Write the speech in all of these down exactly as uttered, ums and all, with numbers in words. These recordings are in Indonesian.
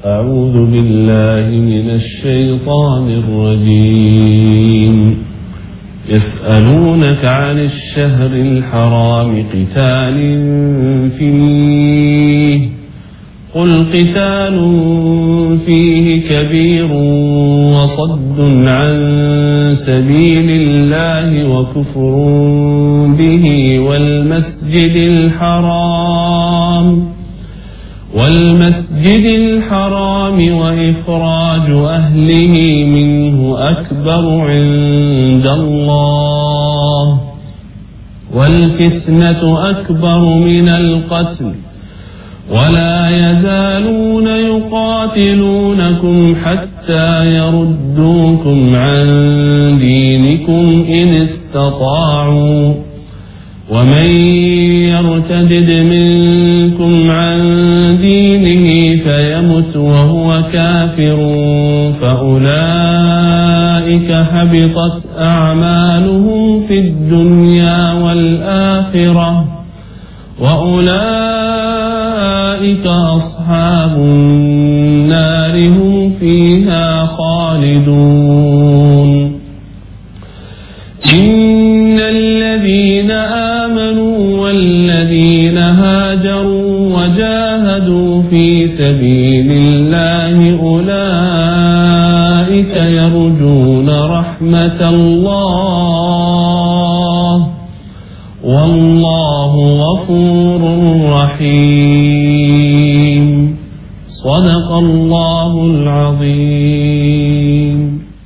أعوذ بالله من الشيطان الرجيم يسألونك عن الشهر الحرام قتال فيه قل قتال فيه كبير وصد عن سبيل الله وكفر به والمسجد الحرام والمسجد الحرام وإخراج أهله منه أكبر عند الله والفتنة أكبر من القتل ولا يزالون يقاتلونكم حتى يردوكم عن دينكم إن استطاعوا ومن يرتد منكم عن دينه فيمت وهو كافر فأولئك حبطت أعمالهم في الدنيا والآخرة وأولئك أصحاب النار هم فيها خالدون إن الذين آمنوا والذين هاجروا وجاهدوا في سبيل الله أولئك يرجون رحمة الله والله غفور رحيم صدق الله العظيم.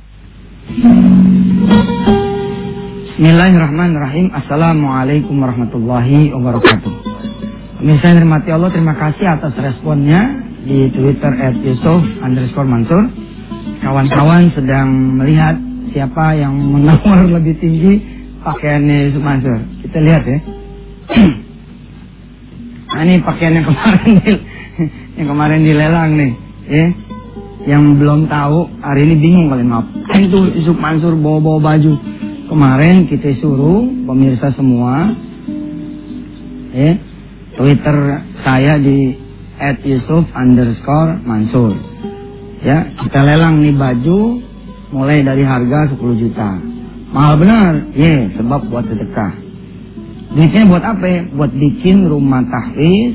Bismillahirrahmanirrahim. Assalamualaikum warahmatullahi wabarakatuh. Pemirsa yang dirahmati Allah, terima kasih atas responnya di Twitter at yusuf underscore mansur. Kawan-kawan sedang melihat siapa yang menawar lebih tinggi pakaiannya Yusuf Mansur. Kita lihat ya. Nah, ini pakaian yang kemarin yang kemarin dilelang nih, ya. Yang belum tahu hari ini bingung kalian, maaf. Itu Yusuf Mansur bawa-bawa baju. Kemarin kita suruh pemirsa semua, ya, Twitter saya di at yusuf underscore mansur. Ya, kita lelang nih baju mulai dari harga sepuluh juta. Mahal benar, ya, sebab buat sedekah. Duitnya buat apa ya? Buat bikin rumah tahfiz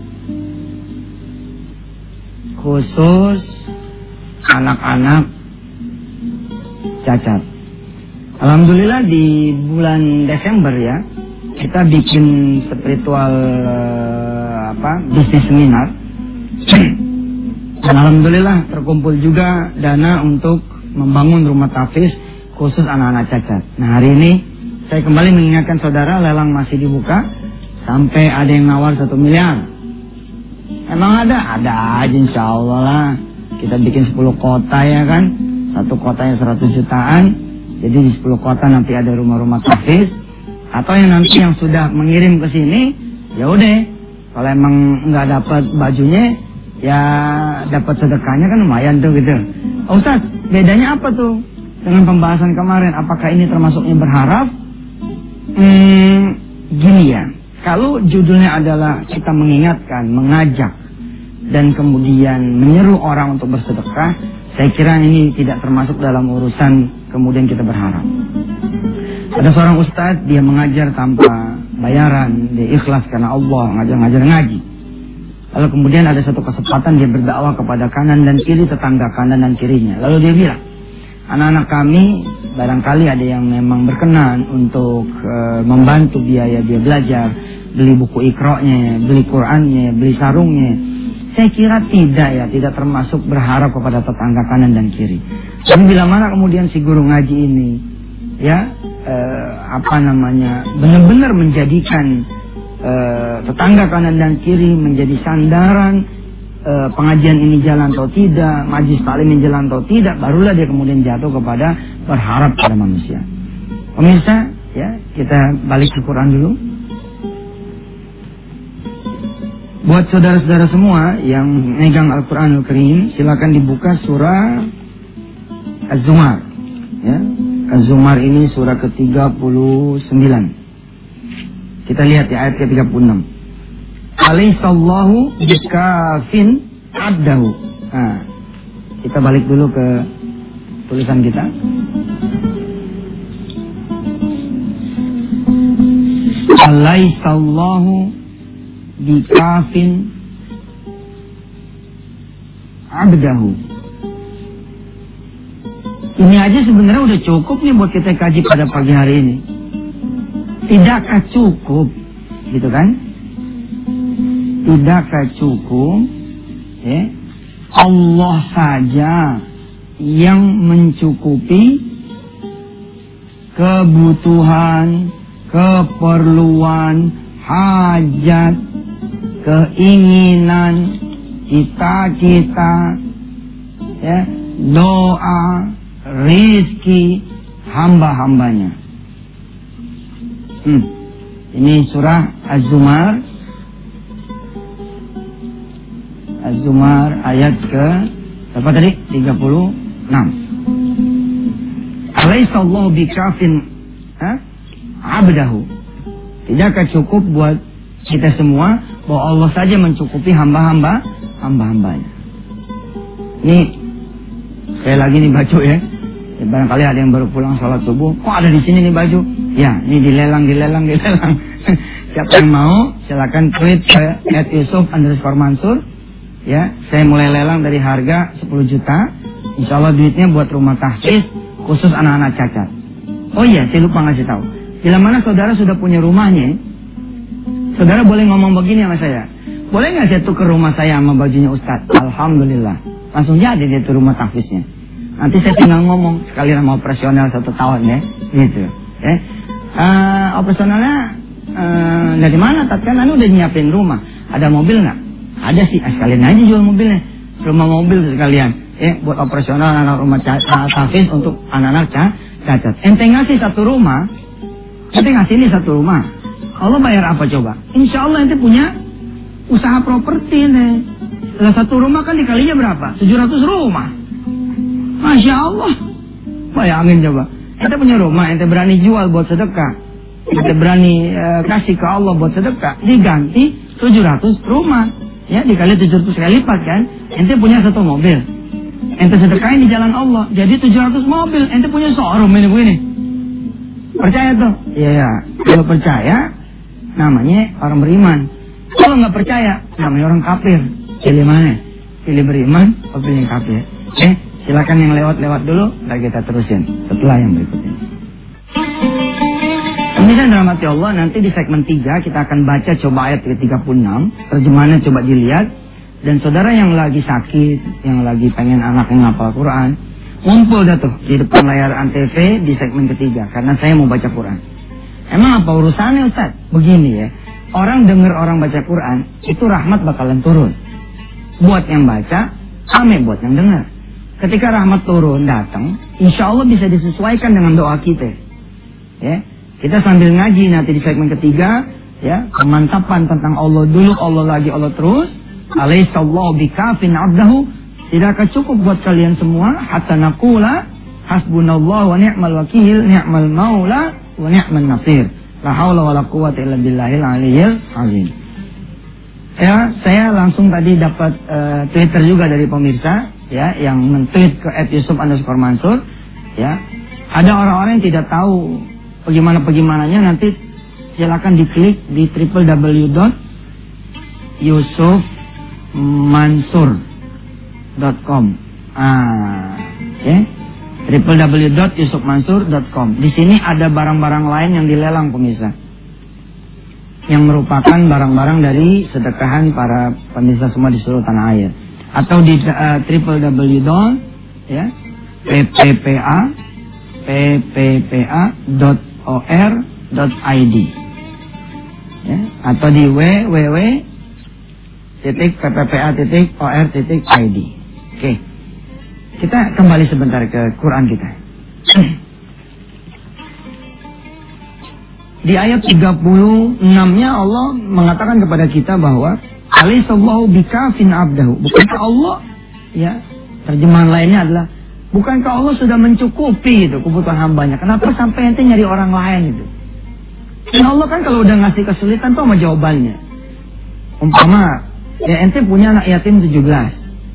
khusus anak-anak cacat. Alhamdulillah di bulan Desember ya, kita bikin spiritual uh, apa bisnis seminar. Dan alhamdulillah terkumpul juga dana untuk membangun rumah tahfiz khusus anak-anak cacat. Nah, hari ini saya kembali mengingatkan saudara, lelang masih dibuka sampai ada yang nawar satu miliar. Emang ada? Ada aja insya Allah lah. Kita bikin sepuluh kota ya kan, satu kotanya seratus jutaan. Jadi di sepuluh kota nanti ada rumah-rumah tahfiz. Atau yang nanti yang sudah mengirim ke sini, ya udah. Kalau emang nggak dapat bajunya, ya dapat sedekahnya kan lumayan tuh gitu. Oh, Ustaz, bedanya apa tuh dengan pembahasan kemarin? Apakah ini termasuknya berharap? Hmm, gini ya. Kalau judulnya adalah kita mengingatkan, mengajak, dan kemudian menyeru orang untuk bersedekah, saya kira ini tidak termasuk dalam urusan kemudian kita berharap. Ada seorang ustadz, dia mengajar tanpa bayaran, dia ikhlas karena Allah, ngajar-ngajar ngaji. Lalu kemudian ada satu kesempatan dia berdakwah kepada kanan dan kiri, tetangga kanan dan kirinya. Lalu dia bilang, anak-anak kami barangkali ada yang memang berkenan untuk e, membantu biaya dia belajar, beli buku ikra'nya, beli Qur'annya, beli sarungnya. Saya kira tidak ya, tidak termasuk berharap kepada tetangga kanan dan kiri. Dan bila mana kemudian si guru ngaji ini, ya, e, apa namanya, benar-benar menjadikan e, tetangga kanan dan kiri menjadi sandaran, e, pengajian ini jalan atau tidak, majlis taklim ini jalan atau tidak, barulah dia kemudian jatuh kepada berharap pada manusia. Pemirsa, ya, kita balik ke Quran dulu. Buat saudara-saudara semua yang megang Al-Quranul Karim, silakan dibuka surah Az-Zumar. Ya, Az-Zumar ini surah ke tiga puluh sembilan. Kita lihat ya ayat ke tiga puluh enam. Alaihissallahu bikafin abdahu. Nah, kita balik dulu ke tulisan kita. Alaihissallahu bikafin abdahu. Ini aja sebenarnya udah cukup nih buat kita kaji pada pagi hari ini. Tidakkah cukup, gitu kan? Tidakkah cukup, ya? Allah saja yang mencukupi kebutuhan, keperluan, hajat, keinginan, cita-cita, ya, doa, rizki hamba-hambanya. Hmm. Ini surah Az-Zumar, Az-Zumar ayat ke berapa tadi? tiga puluh enam. Alaihissallahu bikafin abdahu. Tidakkah cukup buat kita semua bahwa Allah saja mencukupi hamba-hamba hamba-hambanya. Ini sekali lagi nih baju ya. Ya, barangkali ada yang baru pulang sholat subuh, kok ada di sini nih baju? Ya, ini dilelang, dilelang, dilelang. Siapa yang mau, silakan tweet ke at yusuf underscore mansur. Ya, saya mulai lelang dari harga sepuluh juta. Insya Allah duitnya buat rumah tahfiz khusus anak-anak cacat. Oh iya, saya lupa ngasih tahu. Bila mana saudara sudah punya rumahnya, saudara boleh ngomong begini sama saya. Boleh nggak saya tuker rumah saya sama bajunya Ustadz? Alhamdulillah, langsung jadi dia tuh rumah tahfiznya. Nanti saya tinggal ngomong sekalian sama operasional satu tahun ya, gitu. Ya. Uh, operasionalnya uh, dari mana? Tatkala anu udah nyiapin rumah, ada mobil nggak? Ada sih, ah, sekalian aja jual mobilnya, rumah mobil sekalian. Ya, buat operasional anak rumah tahfiz untuk anak-anak cacat. Ente ngasih satu rumah, ente ngasih ini satu rumah. Allah bayar apa coba? Insya Allah ente punya usaha properti nih. Lah satu rumah kan dikalinya berapa? tujuh ratus rumah. Masya Allah. Bayangin coba. Ente punya rumah, ente berani jual buat sedekah, ente berani uh, kasih ke Allah buat sedekah, diganti tujuh ratus rumah. Ya, dikali tujuh ratus kali lipat kan. Ente punya satu mobil, ente sedekahin di jalan Allah, jadi tujuh ratus mobil. Ente punya showroom ini begini. Percaya tuh? Iya. Kalau percaya, namanya orang beriman. Kalau nggak percaya, namanya orang kafir. Pilih mana? Pilih beriman atau pilih kafir? Eh, silakan yang lewat-lewat dulu, lagi kita terusin setelah yang berikut ini. Kemudian dalam hati Allah, nanti di segmen tiga kita akan baca coba ayat ke tiga puluh enam. Terjemahannya coba dilihat. Dan saudara yang lagi sakit, yang lagi pengen anaknya ngapal Quran, ngumpul dah tuh di depan layar Antv di segmen ketiga. Karena saya mau baca Quran. Emang apa urusannya Ustaz? Begini ya, orang dengar orang baca Quran, itu rahmat bakalan turun. Buat yang baca, ame buat yang dengar. Ketika rahmat turun datang, insya Allah bisa disesuaikan dengan doa kita. Ya, kita sambil ngaji nanti di segmen ketiga, ya, pemantapan tentang Allah dulu, Allah lagi, Allah terus. Alaihissallahu bikafin abdahu. Tidakkah cukup buat kalian semua? Hatta naqula hasbunallahu wa ni'mal wakil, ni'mal maula wa ni'mal nasir. La haula wa la quwwata illa billahil aliyyil azim. Ya, saya langsung tadi dapat uh, Twitter juga dari pemirsa, ya, yang men-tweet ke at yusuf underscore mansur. Ya, ada orang-orang yang tidak tahu bagaimana bagaimananya, nanti silakan diklik di w w w dot yusuf mansur dot com. Ah, ya, w w w dot yusuf mansur dot com. Di sini ada barang-barang lain yang dilelang pemirsa, yang merupakan barang-barang dari sedekahan para pemirsa semua di seluruh tanah air. Atau di uh, w w w dot pppa dot or dot i d, ya, atau di w w w titik pppa titik or titik i d. Oke, kita kembali sebentar ke Quran kita. Di ayat tiga puluh enam-nya Allah mengatakan kepada kita bahwa Alaihissallahu bikafin abdahu. Bukankah Allah, ya, terjemahan lainnya adalah, bukankah Allah sudah mencukupi itu kebutuhan hambanya? Kenapa sampai ente nyari orang lain itu? Dan Allah kan kalau udah ngasih kesulitan tuh sama jawabannya. Umpama, ya ente punya anak yatim tujuh belas.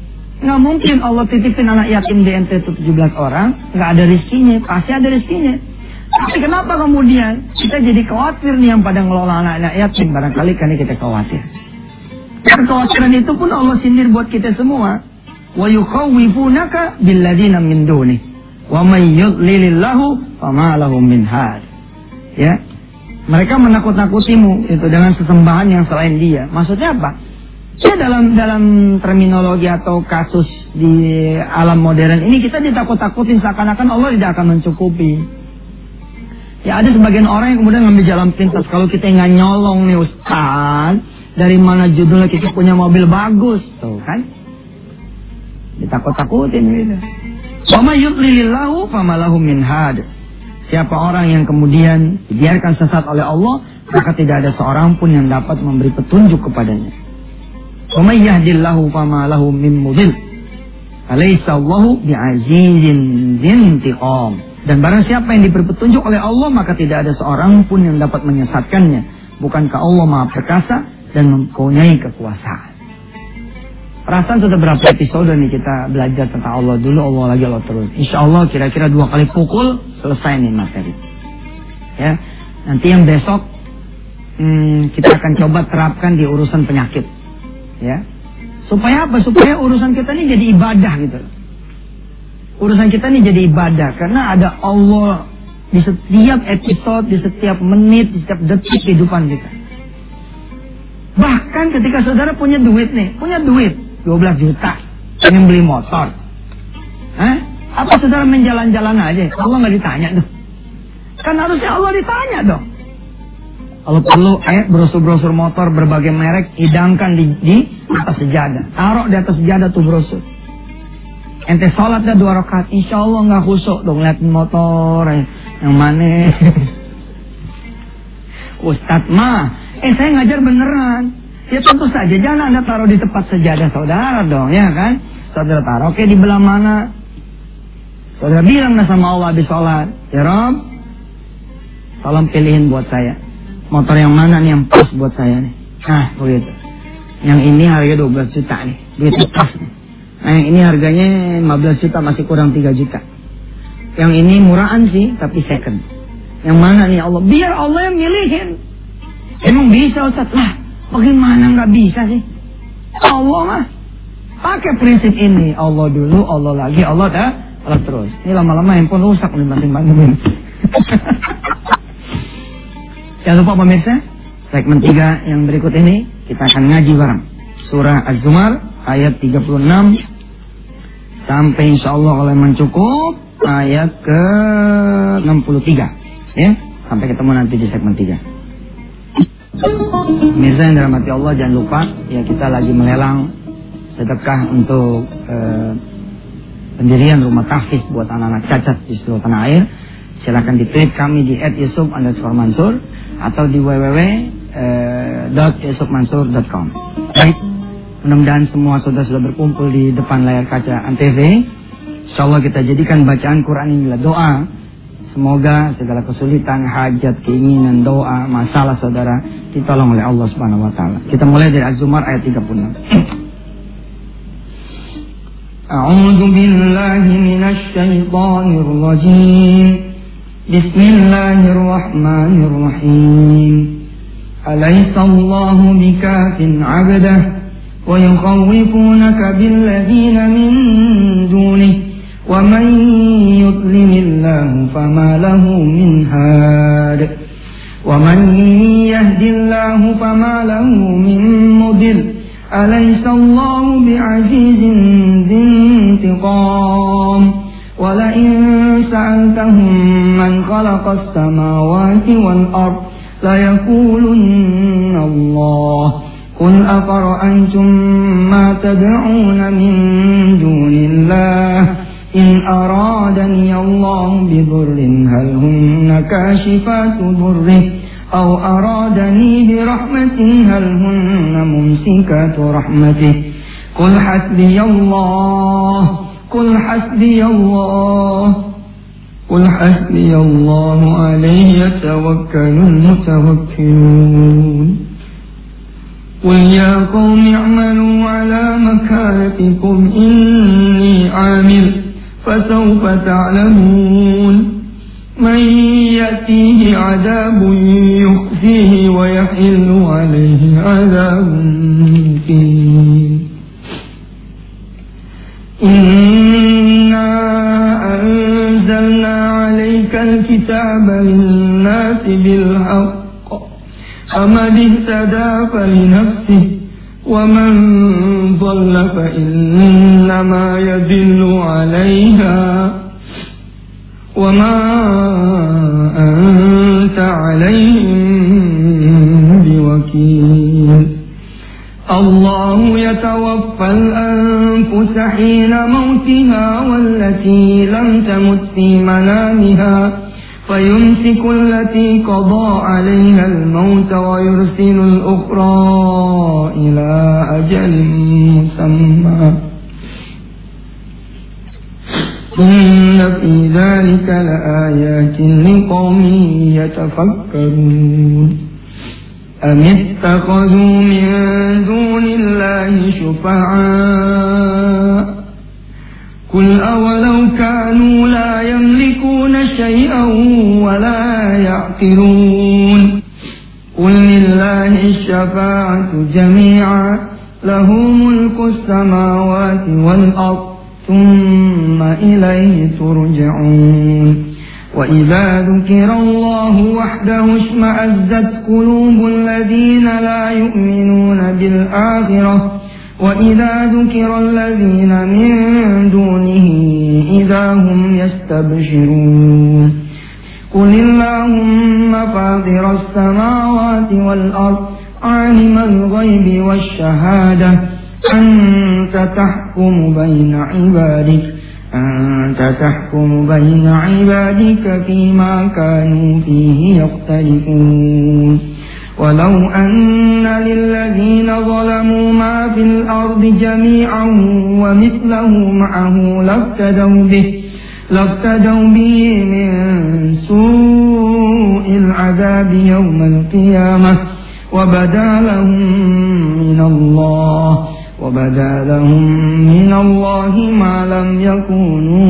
Nggak mungkin Allah titipin anak yatim di ente itu tujuh belas orang, nggak ada rezekinya, pasti ada rezekinya. Tapi kenapa kemudian kita jadi khawatir nih yang pada ngelola anak-anak yatim? Barangkali karena kita khawatir. Kekhawatiran itu pun Allah sindir buat kita semua. Wa yukhawifunaka billadzina min dunih wa may yudlilillahu fama lahu min had. Ya. Mereka menakut-nakutimu itu dengan sesembahan yang selain Dia. Maksudnya apa? Ya dalam dalam terminologi atau kasus di alam modern ini kita ditakut-takutin seakan-akan Allah tidak akan mencukupi. Ya ada sebagian orang yang kemudian ngambil jalan pintas. Kalau kita nggak nyolong nih Ustaz, dari mana judulnya kita punya mobil bagus, tuh kan? Ditakut-takutin gitu. Wa may yudlilillahu fama lahu min had. Siapa orang yang kemudian dibiarkan sesat oleh Allah, maka tidak ada seorang pun yang dapat memberi petunjuk kepadanya. Wa may yahdillahu fama lahu min mudhill. Alaysa Allahu bi'azizin dzintiqam. Dan barang siapa yang diberi petunjuk oleh Allah, maka tidak ada seorang pun yang dapat menyesatkannya. Bukankah Allah Maha Perkasa dan mempunyai kekuasaan. Perasaan sudah berapa episode nih kita belajar tentang Allah dulu, Allah lagi, Allah terus. Insya Allah kira-kira dua kali pukul selesai nih materi. Ya, nanti yang besok hmm, kita akan coba terapkan di urusan penyakit. Ya, supaya apa? Supaya urusan kita ini jadi ibadah gitu. Urusan kita ini jadi ibadah karena ada Allah di setiap episode, di setiap menit, di setiap detik kehidupan kita. Bahkan ketika saudara punya duit nih, punya duit dua belas juta, pengen beli motor. Hah? Apa saudara main jalan-jalan aja? Allah nggak ditanya dong. Kan harusnya Allah ditanya dong. Kalau perlu, eh, brosur-brosur motor berbagai merek, hidangkan di, di atas sejadah. Taruh di atas sejadah tuh brosur. Ente sholat dah dua rakaat, insya Allah nggak khusuk dong lihat motor eh, yang mana. Ustadz mah, eh saya ngajar beneran. Ya tentu saja jangan Anda taruh di tempat sejadah saudara dong, ya kan? Saudara taruh, oke di belah mana? Saudara bilang dah sama Allah habis sholat, ya Rob, tolong pilihin buat saya motor yang mana nih yang pas buat saya nih. Nah begitu. Yang ini harga dua belas juta nih, duit pas nih. Nah yang ini harganya lima belas juta, masih kurang tiga juta. Yang ini murahan sih tapi second. Yang mana nih Allah? Biar Allah yang milihin. Emang bisa Ustaz? Lah bagaimana nggak bisa sih? Allah mah pakai prinsip ini, Allah dulu, Allah lagi, Allah dah, Allah terus. Ini lama-lama handphone rusak nih banting-banting. Jangan lupa pemirsa, segmen tiga yang berikut ini kita akan ngaji bareng surah Az-Zumar ayat tiga puluh enam sampai insya Allah oleh mencukup ayat ke enam puluh tiga. Ya, sampai ketemu nanti di segmen tiga. Pemirsa yang dirahmati Allah, jangan lupa ya kita lagi melelang sedekah untuk eh, pendirian rumah tahfiz buat anak-anak cacat di seluruh tanah air. Silakan di tweet kami di et yusuf underscore mansur atau di w w w dot yusuf mansur dot com. Baik, mudah-mudahan semua saudara sudah berkumpul di depan layar kaca Antv. Insyaallah kita jadikan bacaan Quran ini adalah doa. Semoga segala kesulitan, hajat, keinginan, doa, masalah saudara ditolong oleh Allah Subhanahu wa taala. Kita mulai dari Az-Zumar ayat tiga puluh enam. A'udzu billahi minasy syaithanir rajim. Bismillahirrahmanirrahim. Alaysa Allahu bikafin 'abdah wa yukhawwifunaka billadzina min dunihi وَمَنْ يُضْلِلِ اللَّهُ فَمَا لَهُ مِنْ هَادٍ وَمَنْ يَهْدِ اللَّهُ فَمَا لَهُ مِنْ مُضِلٍّ أَلَيْسَ اللَّهُ بِعَزِيزٍ ذِي انتِقَامٍ وَلَئِنْ سَأَلْتَهُمْ مَنْ خَلَقَ السَّمَاوَاتِ وَالْأَرْضَ لَيَقُولُنَّ اللَّهُ قُلْ أَفَرَأَيْتُمْ مَا تَدْعُونَ مِنْ دُونِ اللَّهِ إن أرادني الله بضر هل هن كاشفات ضره أو أرادني برحمة هل هن ممسكات رحمته قل حسبي الله قل حسبي الله قل حسبي الله عليه يتوكل المتوكلون قل يا قوم اعملوا على مكانتكم إني عامل فسوف تعلمون من يأتيه عذاب يخزيه ويحل عليه عذاب مقيم إنا أنزلنا عليك الكتاب للناس بالحق فمن اهتدى فلنفسه ومن ضل فإنما يضل عليها وما أنت عليهم بوكيل الله يتوفى الأنفس حين موتها والتي لم تمت في منامها فيمسك التي قضى عليها الموت ويرسل الأخرى إلى أجل مسمى إن في ذلك لآيات لقوم يتفكرون أم اتخذوا من دون الله شفعاء قل أولو كانوا لا يملكون شيئا ولا يعقلون قل لله الشفاعة جميعا له ملك السماوات والأرض ثم إليه ترجعون وإذا ذكر الله وحده اشمأزت قلوب الذين لا يؤمنون بالآخرة وإذا ذكر الذين من دونه إذا هم يستبشرون قل اللهم فاطر السماوات والأرض عالم الغيب والشهادة أنت تحكم بين عبادك أنت تحكم بين عبادك فيما كانوا فيه يختلفون ولو أن للذين ظلموا ما في الأرض جميعا ومثله معه لافتدوا به لافتدوا به من سوء العذاب يوم القيامة وبدا لهم من الله وبدا لهم من الله ما لم يكونوا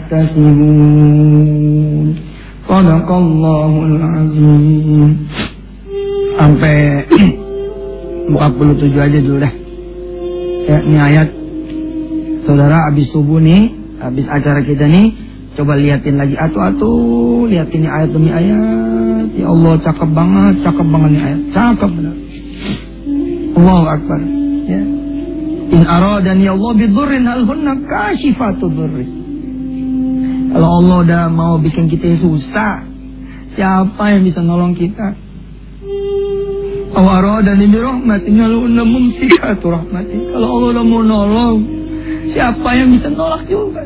يحتسبون صدق الله العظيم. Sampai empat puluh tujuh aja dulu dah. Ya, ini ayat. Saudara habis subuh nih, habis acara kita nih, coba liatin lagi atu-atu, liatin ini ayat demi ayat. Ya Allah, cakep banget, cakep banget nih ayat. Cakep benar. Allahu Akbar. Ya. In aradani Allah bidurrin hal hunna kashifatu durri. Kalau Allah udah mau bikin kita susah, siapa yang bisa nolong kita? Aw aradani bi rahmatin hal hunna mumsikatu rahmati. Kalau Allah udah mau nolong, siapa yang bisa nolak juga?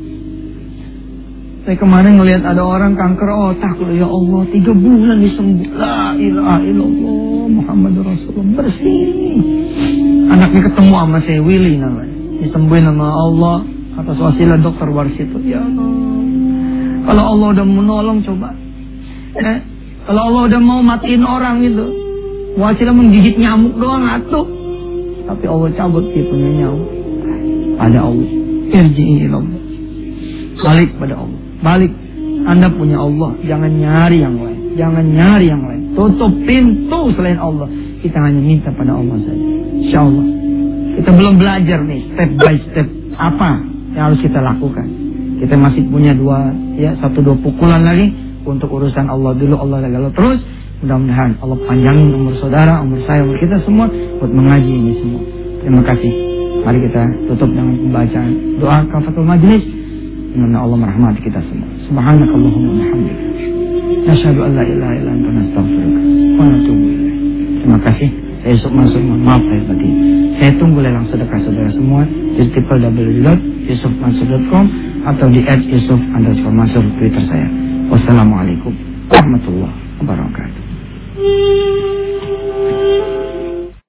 Saya kemarin ngelihat ada orang kanker otak, ya Allah, tiga bulan disembuh. La ilaha illallah Muhammadur Rasulullah, bersih. Anaknya ketemu sama saya, Willy namanya, disembuhin sama Allah atas wasilah dokter Warsito. Ya Allah, kalau Allah udah menolong coba, eh, kalau Allah udah mau matiin orang itu, wasilah menggigit nyamuk doang atuh, tapi Allah cabut dia punya nyawa. Ada Allah, irji'i ilallah, balik pada Allah, balik. Anda punya Allah, jangan nyari yang lain, jangan nyari yang lain. Tutup pintu selain Allah. Kita hanya minta pada Allah saja. Insya Allah. Kita belum belajar nih step by step apa yang harus kita lakukan. Kita masih punya dua, ya satu dua pukulan lagi untuk urusan Allah dulu, Allah lagi Allah terus. Mudah-mudahan Allah panjangin umur saudara, umur saya, umur kita semua buat mengaji ini semua. Terima kasih. Mari kita tutup dengan pembacaan doa kafatul majlis. Semoga Allah merahmati kita semua. Subhanakallahumma wa bihamdika, nasyhadu an la ilaha illa anta, nastaghfiruka wa natubu ilaik. Terima kasih. Saya Yusuf Mansur, maaf saya batin. Saya tunggu lelang sedekah saudara semua di w w w dot yusuf mansur dot com atau di at yusuf underscore mansur Twitter saya. Wassalamualaikum warahmatullahi wabarakatuh.